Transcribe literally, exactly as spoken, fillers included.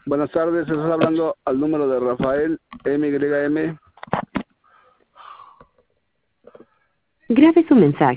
Buenas tardes, estás hablando al número de Rafael M Y M. Grabe su mensaje.